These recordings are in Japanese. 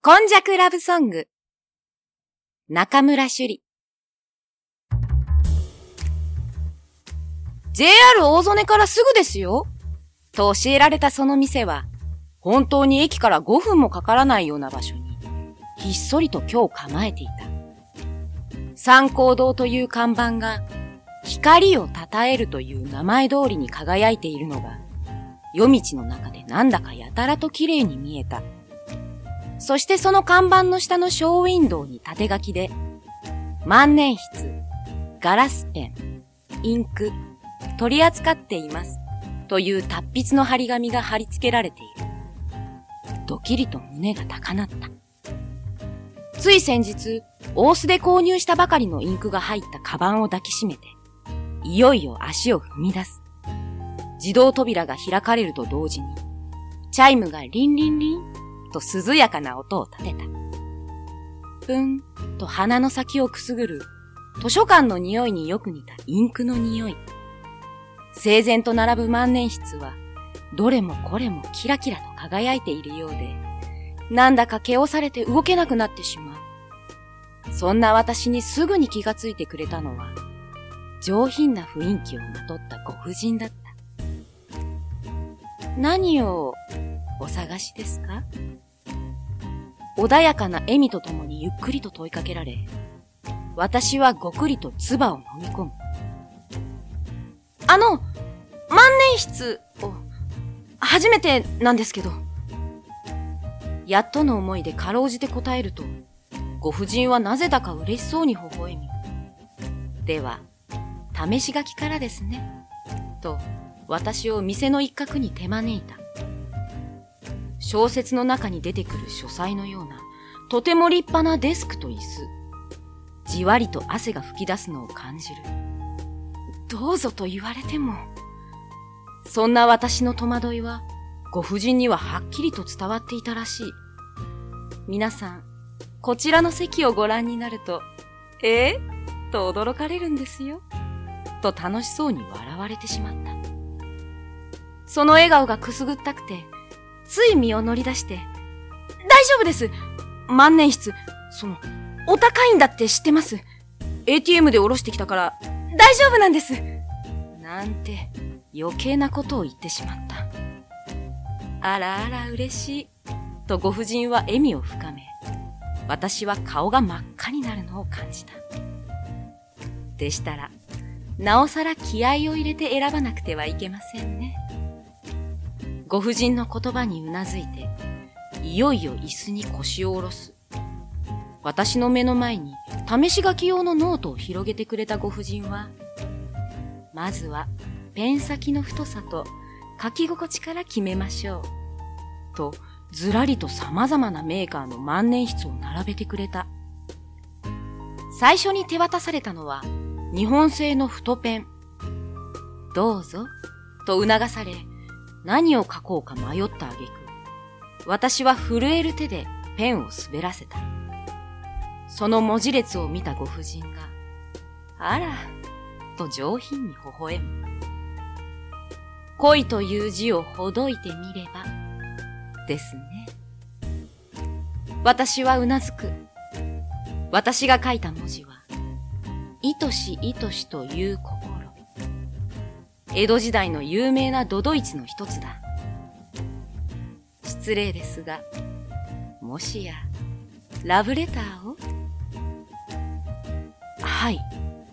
今昔ラブソング中村朱里 JR 大曽根からすぐですよと教えられたその店は本当に駅から5分もかからないような場所にひっそりと居を構えていた。三光堂という看板が光をたたえるという名前通りに輝いているのが夜道の中でなんだかやたらと綺麗に見えた。そしてその看板の下のショーウィンドウに縦書きで万年筆、ガラスペン、インク、取り扱っていますという達筆の張り紙が貼り付けられている。ドキリと胸が高鳴った。つい先日、大須で購入したばかりのインクが入ったカバンを抱きしめて、いよいよ足を踏み出す。自動扉が開かれると同時に、チャイムがリンリンリンと涼やかな音を立てた。ぷんと鼻の先をくすぐる図書館の匂いによく似たインクの匂い。整然と並ぶ万年筆は、どれもこれもキラキラと輝いているようで、なんだか気をされて動けなくなってしまう。そんな私にすぐに気がついてくれたのは、上品な雰囲気をまとったご婦人だった。何をお探しですか？穏やかな笑みとともにゆっくりと問いかけられ、私はごくりと唾を飲み込む。万年筆を、初めてなんですけど。やっとの思いでかろうじて答えると、ご婦人はなぜだか嬉しそうに微笑み。では、試し書きからですね。と、私を店の一角に手招いた。小説の中に出てくる書斎のような、とても立派なデスクと椅子。じわりと汗が吹き出すのを感じる。どうぞと言われても。そんな私の戸惑いは、ご婦人にははっきりと伝わっていたらしい。皆さん、こちらの席をご覧になると、と驚かれるんですよ。と楽しそうに笑われてしまった。その笑顔がくすぐったくて、つい身を乗り出して、大丈夫です。万年筆、お高いんだって知ってます。ATM で下ろしてきたから、大丈夫なんです。なんて、余計なことを言ってしまった。あらあら嬉しい。とご婦人は笑みを深め、私は顔が真っ赤になるのを感じた。でしたら、なおさら気合を入れて選ばなくてはいけませんね。ご婦人の言葉にうなずいて、いよいよ椅子に腰を下ろす。私の目の前に試し書き用のノートを広げてくれたご婦人は、まずはペン先の太さと書き心地から決めましょう。と、ずらりと様々なメーカーの万年筆を並べてくれた。最初に手渡されたのは、日本製の太ペン。どうぞ、と促され、何を書こうか迷った挙句、私は震える手でペンを滑らせた。その文字列を見たご婦人が、あら、と上品に微笑む。恋という字をほどいてみれば、ですね。私はうなずく。私が書いた文字は、愛し愛しという心。江戸時代の有名な都々市の一つだ。失礼ですが、もしや、ラブレターを？はい。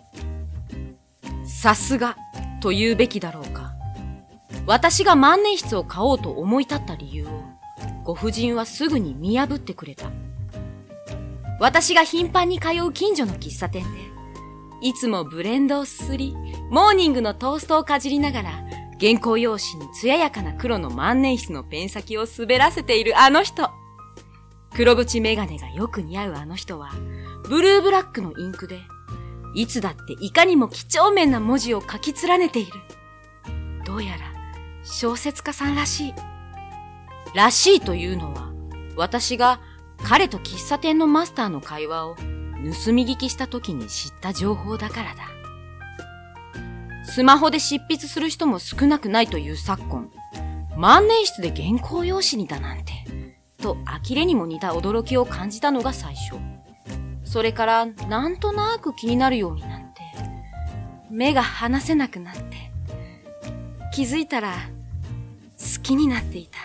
さすが、と言うべきだろうか。私が万年筆を買おうと思い立った理由を、ご婦人はすぐに見破ってくれた。私が頻繁に通う近所の喫茶店で、いつもブレンドをすすり、モーニングのトーストをかじりながら、原稿用紙に艶やかな黒の万年筆のペン先を滑らせているあの人。黒縁メガネがよく似合うあの人は、ブルーブラックのインクで、いつだっていかにも几帳面な文字を書き連ねている。どうやら小説家さんらしい。らしいというのは、私が彼と喫茶店のマスターの会話を盗み聞きした時に知った情報だからだ。スマホで執筆する人も少なくないという昨今、万年筆で原稿用紙にだなんて、 と呆れにも似た驚きを感じたのが最初。それからなんとなく気になるようになって、目が離せなくなって、気づいたら好きになっていた。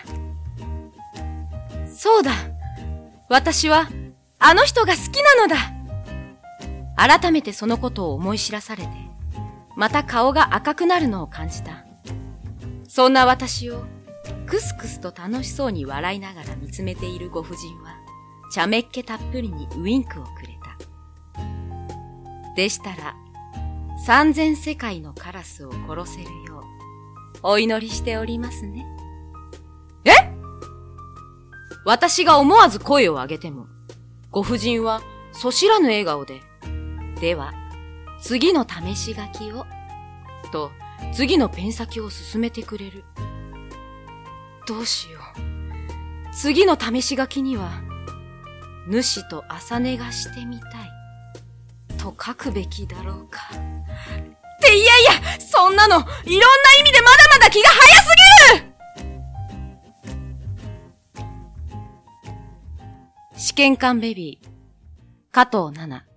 そうだ、私はあの人が好きなのだ。改めてそのことを思い知らされて、また顔が赤くなるのを感じた。そんな私をクスクスと楽しそうに笑いながら見つめているご婦人は、茶目っ気たっぷりにウインクをくれた。でしたら、3000世界のカラスを殺せるよう、お祈りしておりますね。え？私が思わず声を上げても、ご婦人はそしらぬ笑顔で、では、次の試し書きを、と、次のペン先を進めてくれる。どうしよう。次の試し書きには、主と朝寝がしてみたい。と書くべきだろうか。っていやいや、そんなの、いろんな意味でまだまだ気が早すぎる！試験官ベビー、加藤奈々。